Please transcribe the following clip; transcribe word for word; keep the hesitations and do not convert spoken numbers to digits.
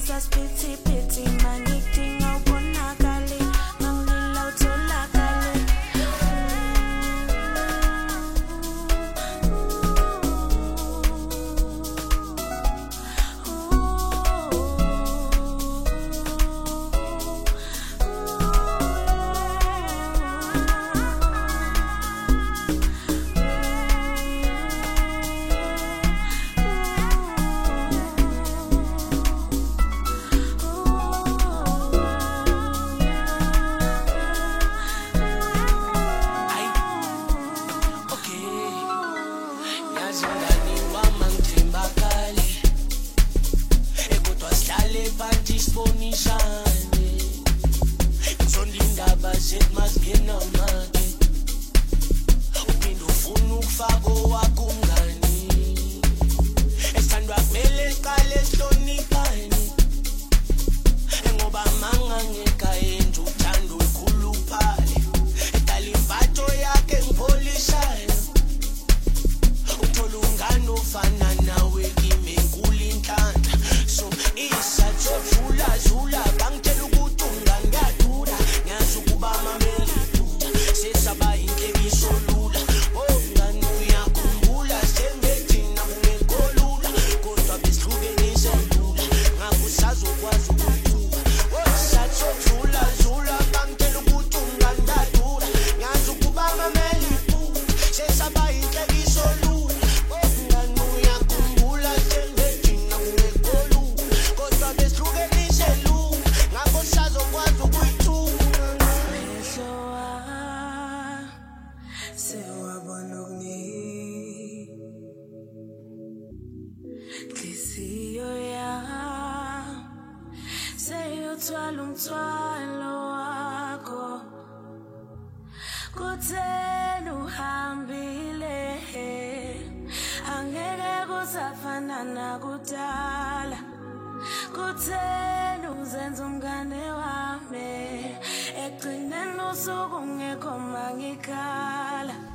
Pity, pity, mangiting au bonakali, mangila utolakali. It must be no money. Upindu funu fago wakungani. Estandwa mele kale stoni kani. Engoba manga ngeka enju tando ikulu pale. Etalimbato yake mpolishayo. Utolungano fana nawe kimi nkulintanda. So isa zula zula bangtelu kutunga ngadura. Nyazukubama meliputa. Sesaba inkebi solula. Onganu yakungula. Sembetina mungekolula. Kodwa besluge niselula. Ngakusazo kwazo kutuba. Osazo zula zula bangtelu kutunga ngadura. Nyazukubama meliputa. Sesaba inkebi solula. Onganu yakungula. Sembetina mungekolula. Kodwa besluge niselula. Ngakusazo kwazo kutuba. Thwala umthwalo wakho kutheni uhambile angeke kusafana nakudala kutheni uzenza umngane wami egcineni usuku ungekho mangikhala